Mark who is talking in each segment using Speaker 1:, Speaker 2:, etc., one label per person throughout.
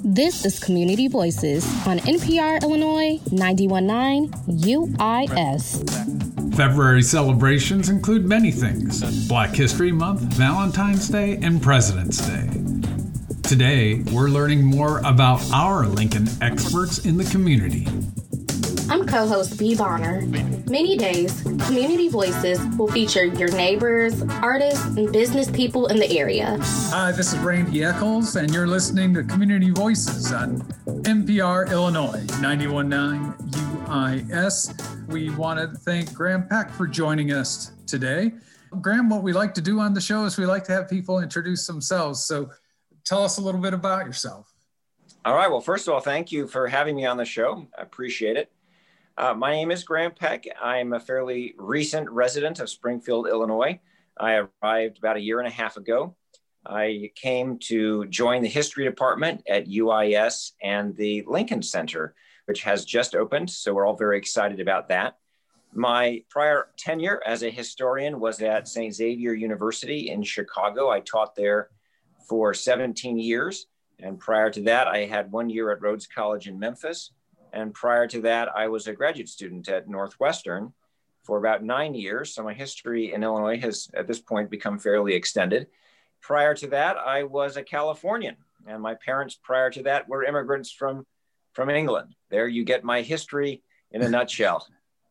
Speaker 1: This is Community Voices on NPR Illinois 91.9 UIS.
Speaker 2: February celebrations include many things: Black History Month, Valentine's Day, and President's Day. Today, we're learning more about our Lincoln experts in the community.
Speaker 1: I'm co-host Bea Bonner. Many days, Community Voices will feature your neighbors, artists, and business people in the area.
Speaker 3: Hi, this is Randy Eccles, and you're listening to Community Voices on NPR Illinois 91.9 UIS. We want to thank Graham Peck for joining us today. Graham, what we like to do on the show is we like to have people introduce themselves. So tell us a little bit about yourself.
Speaker 4: All right. Well, first of all, thank you for having me on the show. I appreciate it. My name is Graham Peck. I'm a fairly recent resident of Springfield, Illinois. I arrived about a year and a half ago. I came to join the history department at UIS and the Lincoln Center, which has just opened. So we're all very excited about that. My prior tenure as a historian was at St. Xavier University in Chicago. I taught there for 17 years. And prior to that, I had 1 year at Rhodes College in Memphis. And prior to that, I was a graduate student at Northwestern for about 9 years. So my history in Illinois has, at this point, become fairly extended. Prior to that, I was a Californian. And my parents prior to that were immigrants from England. There you get my history in a nutshell.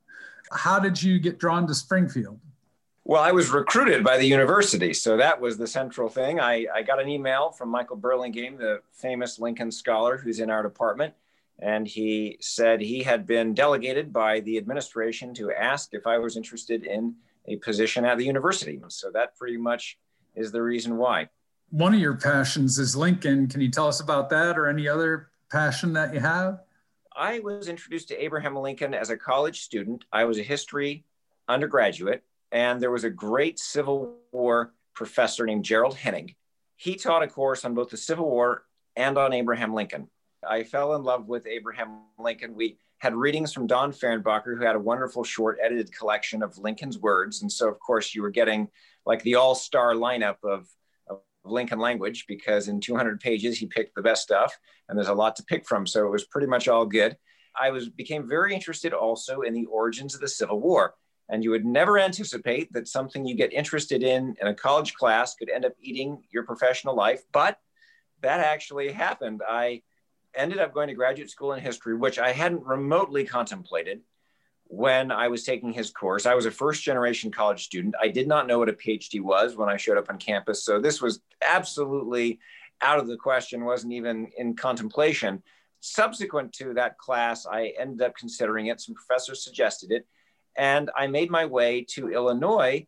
Speaker 3: How did you get drawn to Springfield?
Speaker 4: Well, I was recruited by the university. So that was the central thing. I got an email from Michael Burlingame, the famous Lincoln scholar who's in our department. And he said he had been delegated by the administration to ask if I was interested in a position at the university. So that pretty much is the reason why.
Speaker 3: One of your passions is Lincoln. Can you tell us about that or any other passion that you have?
Speaker 4: I was introduced to Abraham Lincoln as a college student. I was a history undergraduate, and there was a great Civil War professor named Gerald Hennig. He taught a course on both the Civil War and on Abraham Lincoln. I fell in love with Abraham Lincoln. We had readings from Don Fehrenbacher, who had a wonderful short edited collection of Lincoln's words. And so, of course, you were getting like the all-star lineup of Lincoln language, because in 200 pages, he picked the best stuff, and there's a lot to pick from. So it was pretty much all good. I became very interested also in the origins of the Civil War. And you would never anticipate that something you get interested in a college class could end up eating your professional life. But that actually happened. I ended up going to graduate school in history, which I hadn't remotely contemplated when I was taking his course. I was a first generation college student. I did not know what a PhD was when I showed up on campus. So this was absolutely out of the question, wasn't even in contemplation. Subsequent to that class, I ended up considering it. Some professors suggested it. And I made my way to Illinois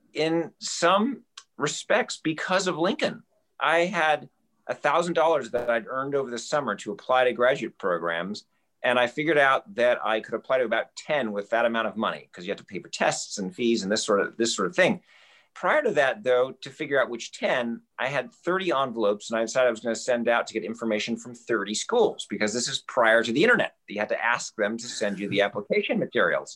Speaker 4: in some respects because of Lincoln. I had $1,000 that I'd earned over the summer to apply to graduate programs. And I figured out that I could apply to about 10 with that amount of money, because you have to pay for tests and fees and this sort of thing. Prior to that, though, to figure out which 10, I had 30 envelopes, and I decided I was going to send out to get information from 30 schools, because this is prior to the internet. You had to ask them to send you the application materials.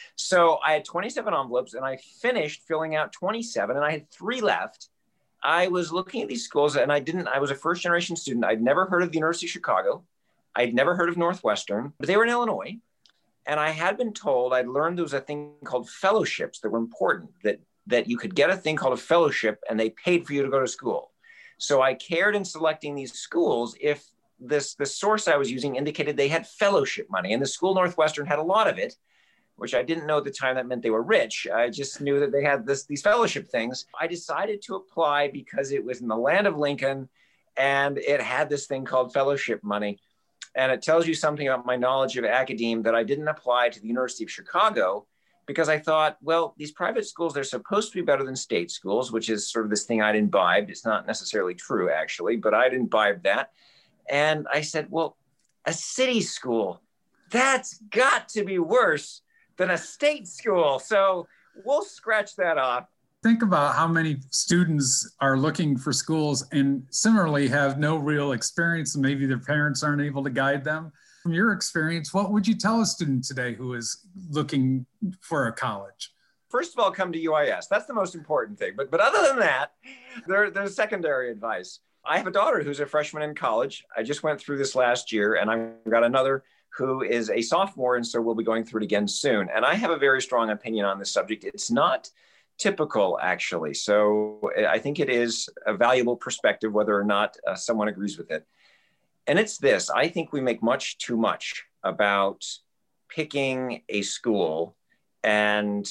Speaker 4: So I had 27 envelopes, and I finished filling out 27, and I had 3 left. I was looking at these schools, and I was a first generation student. I'd never heard of the University of Chicago. I'd never heard of Northwestern, but they were in Illinois. And I had been told, I'd learned there was a thing called fellowships that were important, that you could get a thing called a fellowship and they paid for you to go to school. So I cared in selecting these schools if the source I was using indicated they had fellowship money. And the school Northwestern had a lot of it, which I didn't know at the time that meant they were rich. I just knew that they had these fellowship things. I decided to apply because it was in the land of Lincoln and it had this thing called fellowship money. And it tells you something about my knowledge of academe that I didn't apply to the University of Chicago, because I thought, well, these private schools, they're supposed to be better than state schools, which is sort of this thing I'd imbibed. It's not necessarily true, actually, but I'd imbibed that. And I said, well, a city school, that's got to be worse than a state school. So we'll scratch that off.
Speaker 3: Think about how many students are looking for schools and similarly have no real experience, and maybe their parents aren't able to guide them. From your experience, what would you tell a student today who is looking for a college?
Speaker 4: First of all, come to UIS. That's the most important thing. But other than that, there's secondary advice. I have a daughter who's a freshman in college. I just went through this last year, and I've got another who is a sophomore, and so we'll be going through it again soon. And I have a very strong opinion on this subject. It's not typical, actually. So I think it is a valuable perspective, whether or not someone agrees with it. And it's this: I think we make much too much about picking a school and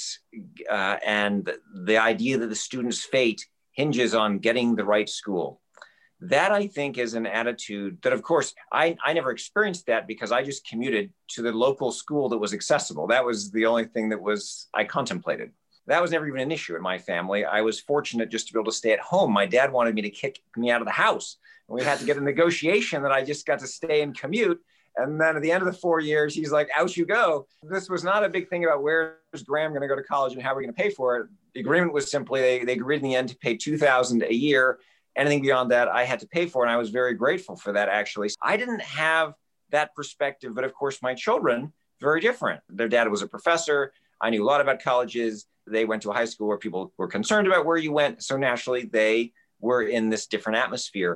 Speaker 4: the idea that the student's fate hinges on getting the right school. That, I think, is an attitude that, of course, I never experienced that because I just commuted to the local school that was accessible. That was the only thing that I contemplated. That was never even an issue in my family. I was fortunate just to be able to stay at home. My dad wanted me to kick me out of the house. And we had to get a negotiation that I just got to stay and commute. And then at the end of the 4 years, he's like, out you go. This was not a big thing about where's Graham going to go to college and how are we going to pay for it. The agreement was simply they agreed in the end to pay $2,000 a year. Anything beyond that, I had to pay for. And I was very grateful for that, actually. I didn't have that perspective, but of course, my children, very different. Their dad was a professor. I knew a lot about colleges. They went to a high school where people were concerned about where you went. So naturally, they were in this different atmosphere.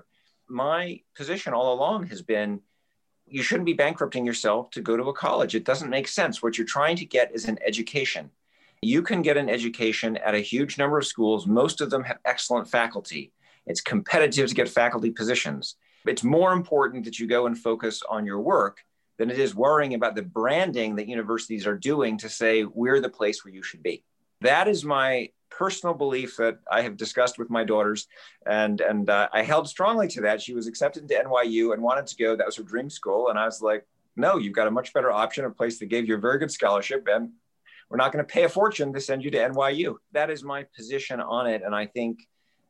Speaker 4: My position all along has been, you shouldn't be bankrupting yourself to go to a college. It doesn't make sense. What you're trying to get is an education. You can get an education at a huge number of schools. Most of them have excellent faculty. It's competitive to get faculty positions. It's more important that you go and focus on your work than it is worrying about the branding that universities are doing to say, we're the place where you should be. That is my personal belief that I have discussed with my daughters. And I held strongly to that. She was accepted to NYU and wanted to go. That was her dream school. And I was like, no, you've got a much better option, a place that gave you a very good scholarship. And we're not going to pay a fortune to send you to NYU. That is my position on it. And I think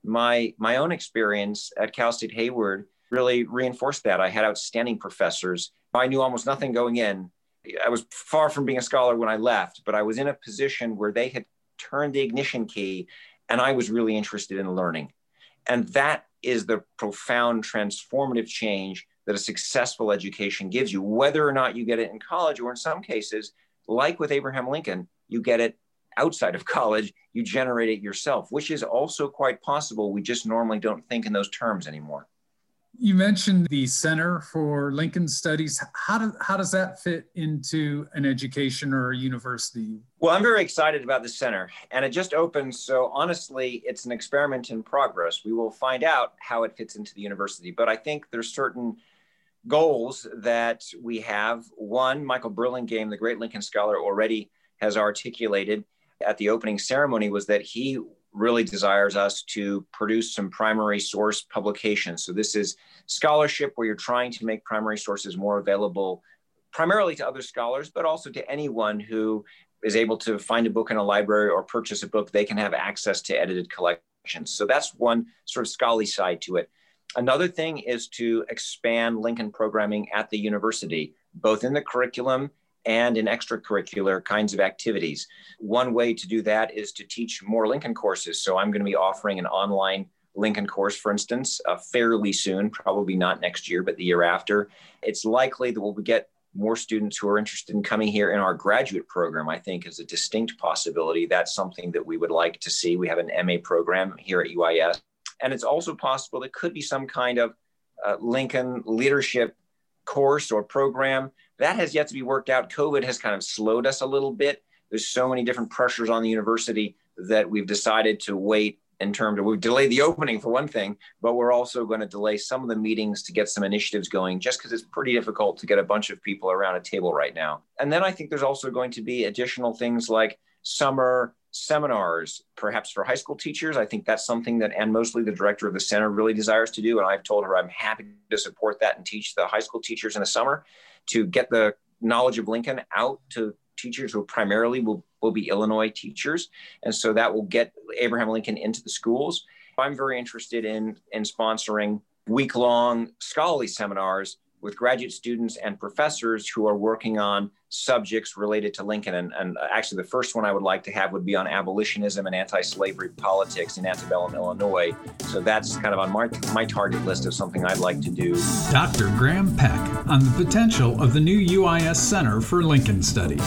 Speaker 4: my own experience at Cal State Hayward really reinforced that. I had outstanding professors. I knew almost nothing going in. I was far from being a scholar when I left, but I was in a position where they had turned the ignition key and I was really interested in learning. And that is the profound transformative change that a successful education gives you, whether or not you get it in college, or in some cases, like with Abraham Lincoln, you get it outside of college, you generate it yourself, which is also quite possible. We just normally don't think in those terms anymore.
Speaker 3: You mentioned the Center for Lincoln Studies. How does that fit into an education or a university?
Speaker 4: Well, I'm very excited about the center, and it just opened. So honestly, it's an experiment in progress. We will find out how it fits into the university, but I think there's certain goals that we have. One, Michael Burlingame, the great Lincoln scholar, already has articulated at the opening ceremony, was that he really desires us to produce some primary source publications. So this is scholarship where you're trying to make primary sources more available primarily to other scholars, but also to anyone who is able to find a book in a library or purchase a book. They can have access to edited collections. So that's one sort of scholarly side to it. Another thing is to expand Lincoln programming at the university, both in the curriculum and in extracurricular kinds of activities. One way to do that is to teach more Lincoln courses. So I'm going to be offering an online Lincoln course, for instance, fairly soon, probably not next year, but the year after. It's likely that we'll get more students who are interested in coming here in our graduate program, I think, is a distinct possibility. That's something that we would like to see. We have an MA program here at UIS. And it's also possible there could be some kind of Lincoln leadership course or program. That has yet to be worked out. COVID has kind of slowed us a little bit. There's so many different pressures on the university that we've decided to wait in terms of, we've delayed the opening for one thing, but we're also going to delay some of the meetings to get some initiatives going, just because it's pretty difficult to get a bunch of people around a table right now. And then I think there's also going to be additional things like summer seminars, perhaps for high school teachers. I think that's something that Ann Mosley, the director of the center, really desires to do. And I've told her I'm happy to support that and teach the high school teachers in the summer to get the knowledge of Lincoln out to teachers who primarily will be Illinois teachers. And so that will get Abraham Lincoln into the schools. I'm very interested in sponsoring week-long scholarly seminars with graduate students and professors who are working on subjects related to Lincoln. And actually the first one I would like to have would be on abolitionism and anti-slavery politics in antebellum Illinois. So that's kind of on my target list of something I'd like to do.
Speaker 2: Dr. Graham Peck on the potential of the new UIS Center for Lincoln Studies.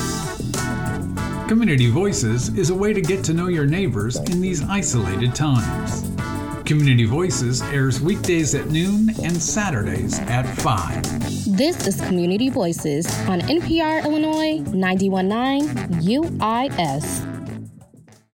Speaker 2: Community Voices is a way to get to know your neighbors in these isolated times. Community Voices airs weekdays at noon and Saturdays at 5.
Speaker 1: This is Community Voices on NPR Illinois 91.9 UIS.